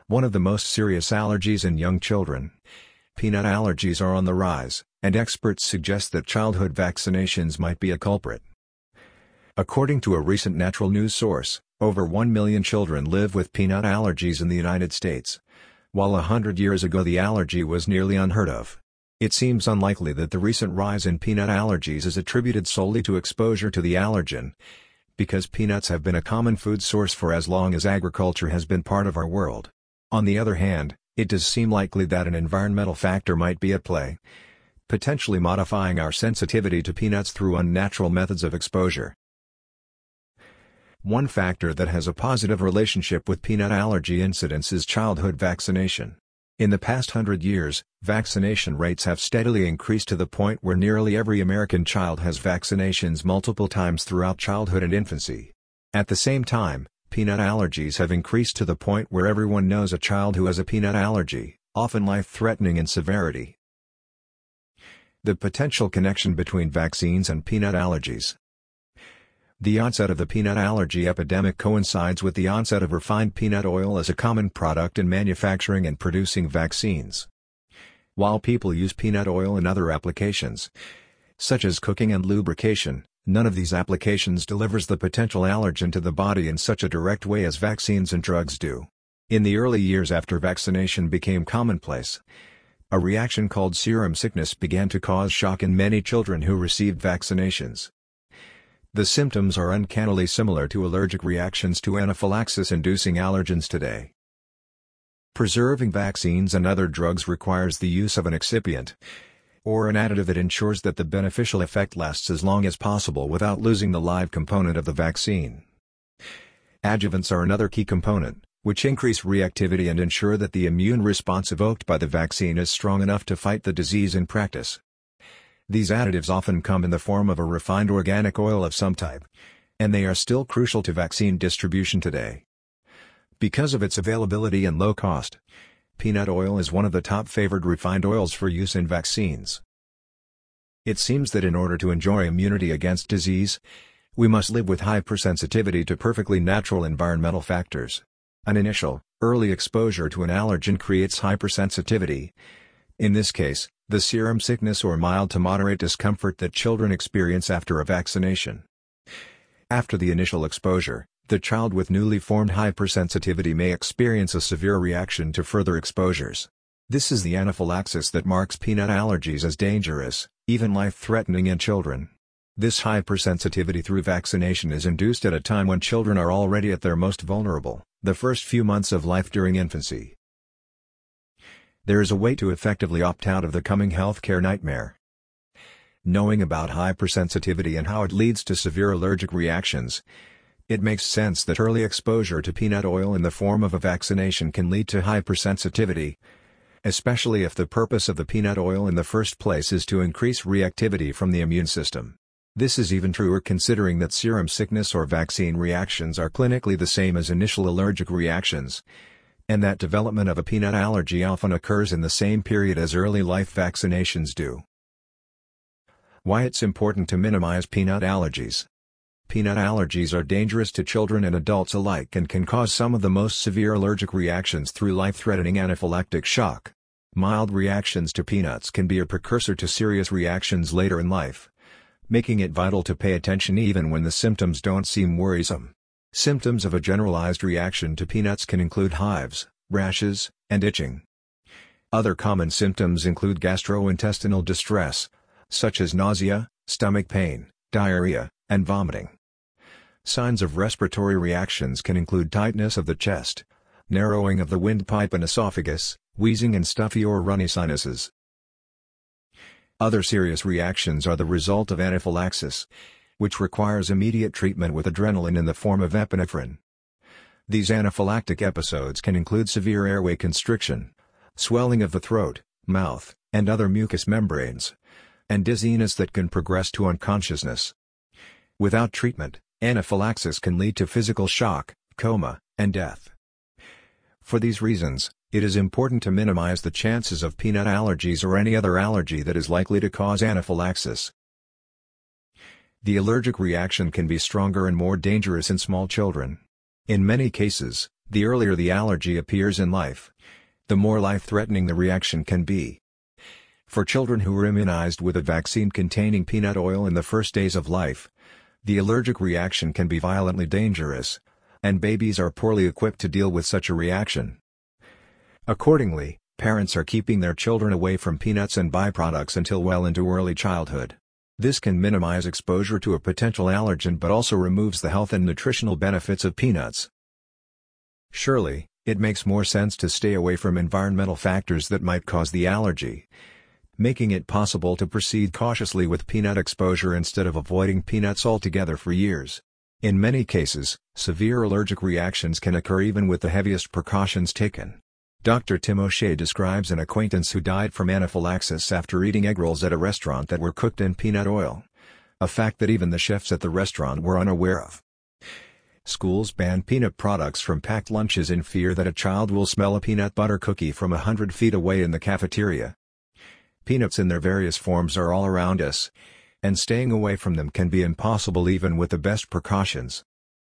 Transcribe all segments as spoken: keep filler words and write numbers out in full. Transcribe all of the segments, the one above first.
one of the most serious allergies in young children. Peanut allergies are on the rise, and experts suggest that childhood vaccinations might be a culprit. According to a recent Natural News source, over one million children live with peanut allergies in the United States. While a hundred years ago the allergy was nearly unheard of, it seems unlikely that the recent rise in peanut allergies is attributed solely to exposure to the allergen, because peanuts have been a common food source for as long as agriculture has been part of our world. On the other hand, it does seem likely that an environmental factor might be at play, potentially modifying our sensitivity to peanuts through unnatural methods of exposure. One factor that has a positive relationship with peanut allergy incidence is childhood vaccination. In the past hundred years, vaccination rates have steadily increased to the point where nearly every American child has vaccinations multiple times throughout childhood and infancy. At the same time, peanut allergies have increased to the point where everyone knows a child who has a peanut allergy, often life-threatening in severity. The potential connection between vaccines and peanut allergies. The onset of the peanut allergy epidemic coincides with the onset of refined peanut oil as a common product in manufacturing and producing vaccines. While people use peanut oil in other applications, such as cooking and lubrication, none of these applications delivers the potential allergen to the body in such a direct way as vaccines and drugs do. In the early years after vaccination became commonplace, a reaction called serum sickness began to cause shock in many children who received vaccinations. The symptoms are uncannily similar to allergic reactions to anaphylaxis-inducing allergens today. Preserving vaccines and other drugs requires the use of an excipient, or an additive that ensures that the beneficial effect lasts as long as possible without losing the live component of the vaccine. Adjuvants are another key component, which increase reactivity and ensure that the immune response evoked by the vaccine is strong enough to fight the disease in practice. These additives often come in the form of a refined organic oil of some type, and they are still crucial to vaccine distribution today. Because of its availability and low cost, peanut oil is one of the top favored refined oils for use in vaccines. It seems that in order to enjoy immunity against disease, we must live with hypersensitivity to perfectly natural environmental factors. An initial, early exposure to an allergen creates hypersensitivity. In this case, the serum sickness or mild to moderate discomfort that children experience after a vaccination. After the initial exposure, the child with newly formed hypersensitivity may experience a severe reaction to further exposures. This is the anaphylaxis that marks peanut allergies as dangerous, even life-threatening in children. This hypersensitivity through vaccination is induced at a time when children are already at their most vulnerable, the first few months of life during infancy. There is a way to effectively opt out of the coming healthcare nightmare. Knowing about hypersensitivity and how it leads to severe allergic reactions, it makes sense that early exposure to peanut oil in the form of a vaccination can lead to hypersensitivity, especially if the purpose of the peanut oil in the first place is to increase reactivity from the immune system. This is even truer considering that serum sickness or vaccine reactions are clinically the same as initial allergic reactions, and that development of a peanut allergy often occurs in the same period as early life vaccinations do. Why it's important to minimize peanut allergies. Peanut allergies are dangerous to children and adults alike and can cause some of the most severe allergic reactions through life-threatening anaphylactic shock. Mild reactions to peanuts can be a precursor to serious reactions later in life, making it vital to pay attention even when the symptoms don't seem worrisome. Symptoms of a generalized reaction to peanuts can include hives, rashes, and itching. Other common symptoms include gastrointestinal distress, such as nausea, stomach pain, diarrhea, and vomiting. Signs of respiratory reactions can include tightness of the chest, narrowing of the windpipe and esophagus, wheezing and stuffy or runny sinuses. Other serious reactions are the result of anaphylaxis, which requires immediate treatment with adrenaline in the form of epinephrine. These anaphylactic episodes can include severe airway constriction, swelling of the throat, mouth, and other mucous membranes, and dizziness that can progress to unconsciousness. Without treatment, anaphylaxis can lead to physical shock, coma, and death. For these reasons, it is important to minimize the chances of peanut allergies or any other allergy that is likely to cause anaphylaxis. The allergic reaction can be stronger and more dangerous in small children. In many cases, The earlier the allergy appears in life, the more life-threatening the reaction can be. For children who were immunized with a vaccine containing peanut oil in the first days of life, the allergic reaction can be violently dangerous, and babies are poorly equipped to deal with such a reaction. Accordingly, parents are keeping their children away from peanuts and byproducts until well into early childhood. This can minimize exposure to a potential allergen but also removes the health and nutritional benefits of peanuts. Surely, it makes more sense to stay away from environmental factors that might cause the allergy, making it possible to proceed cautiously with peanut exposure instead of avoiding peanuts altogether for years. In many cases, severe allergic reactions can occur even with the heaviest precautions taken. Doctor Tim O'Shea describes an acquaintance who died from anaphylaxis after eating egg rolls at a restaurant that were cooked in peanut oil, a fact that even the chefs at the restaurant were unaware of. Schools ban peanut products from packed lunches in fear that a child will smell a peanut butter cookie from a hundred feet away in the cafeteria. Peanuts in their various forms are all around us, and staying away from them can be impossible even with the best precautions.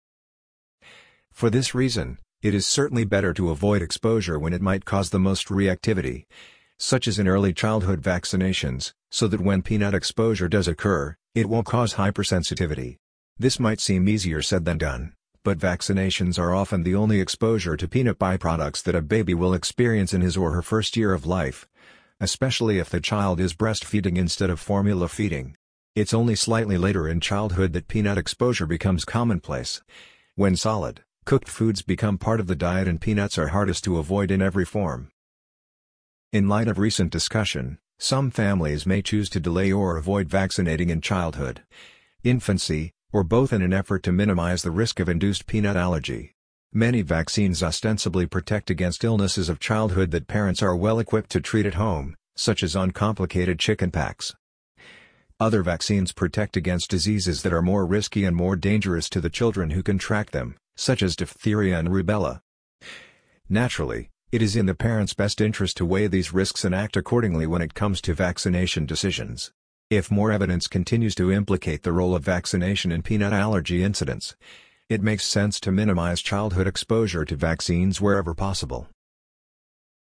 For this reason, it is certainly better to avoid exposure when it might cause the most reactivity, such as in early childhood vaccinations, so that when peanut exposure does occur, it won't cause hypersensitivity. This might seem easier said than done, but vaccinations are often the only exposure to peanut byproducts that a baby will experience in his or her first year of life, especially if the child is breastfeeding instead of formula feeding. It's only slightly later in childhood that peanut exposure becomes commonplace, when solid, cooked foods become part of the diet and peanuts are hardest to avoid in every form. In light of recent discussion, some families may choose to delay or avoid vaccinating in childhood, infancy, or both in an effort to minimize the risk of induced peanut allergy. Many vaccines ostensibly protect against illnesses of childhood that parents are well equipped to treat at home, such as uncomplicated chickenpox. Other vaccines protect against diseases that are more risky and more dangerous to the children who contract them, such as diphtheria and rubella. Naturally, it is in the parents' best interest to weigh these risks and act accordingly when it comes to vaccination decisions. If more evidence continues to implicate the role of vaccination in peanut allergy incidents, it makes sense to minimize childhood exposure to vaccines wherever possible.